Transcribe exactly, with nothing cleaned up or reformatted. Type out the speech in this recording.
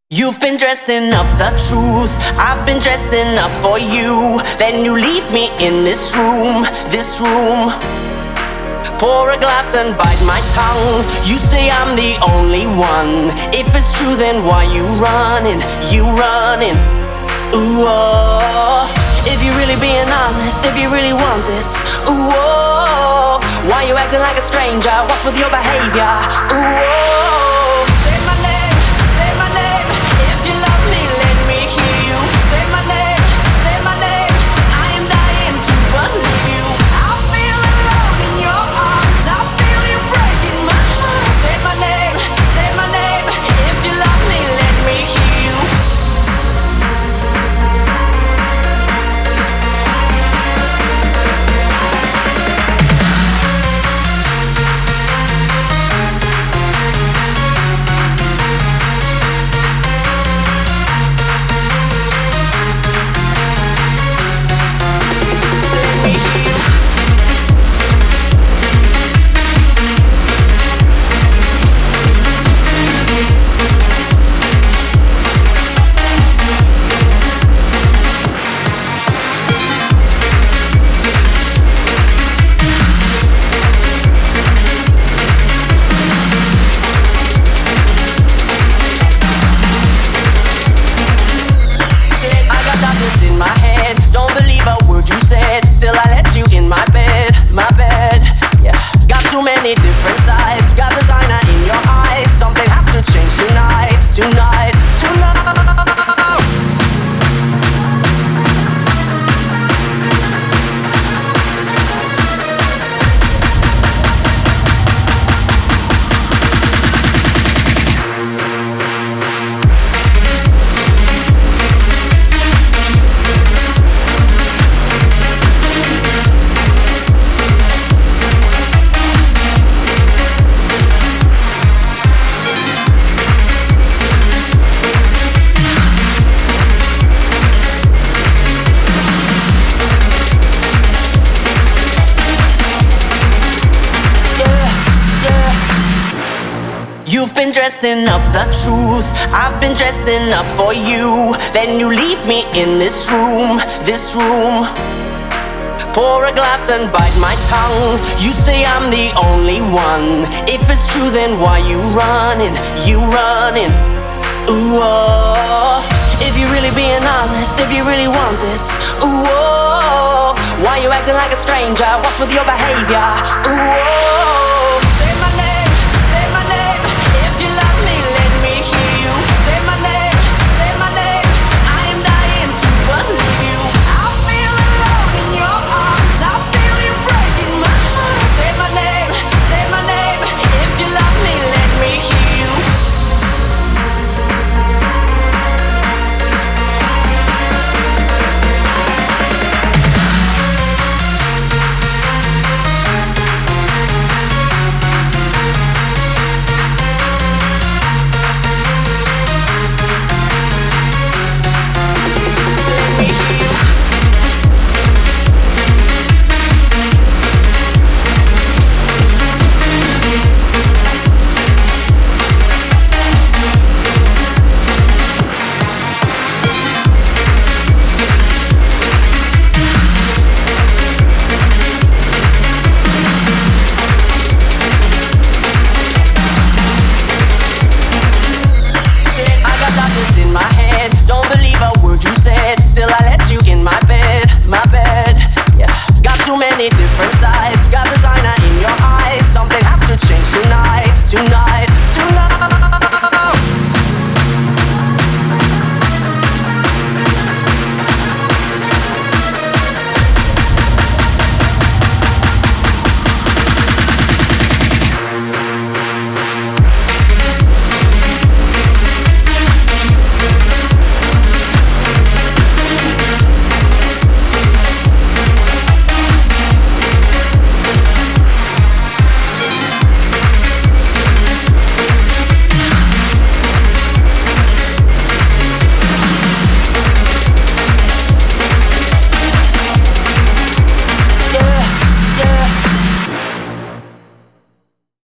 You've been dressing up the truth, I've been dressing up for you. Then you leave me in this room, this room. Pour a glass and bite my tongue. You say I'm the only one. If it's true, then why you running, you running? Ooh, oh. If you're really being honest, if you really want this, ooh, oh. Why you acting like a stranger? What's with your behavior? Ooh, oh. Say my name, say my name. If you love me, let me hear you. Say my name, say my name. I am dying to believe you. I feel alone in your arms. I feel you breaking my heart. Say my name, say my name. If you love me, let me hear you. In my head, don't believe a word you said. Still I let you in my bed, my bed. Yeah, got too many different sides. Got designer in your eyes. Something has to change tonight, tonight, tonight. You've been dressing up the truth, I've been dressing up for you. Then you leave me in this room, this room. Pour a glass and bite my tongue. You say I'm the only one. If it's true, then why you running, you running? Ooh, oh. If you're really being honest, if you really want this, ooh, oh. Why you acting like a stranger? What's with your behavior? Ooh, oh.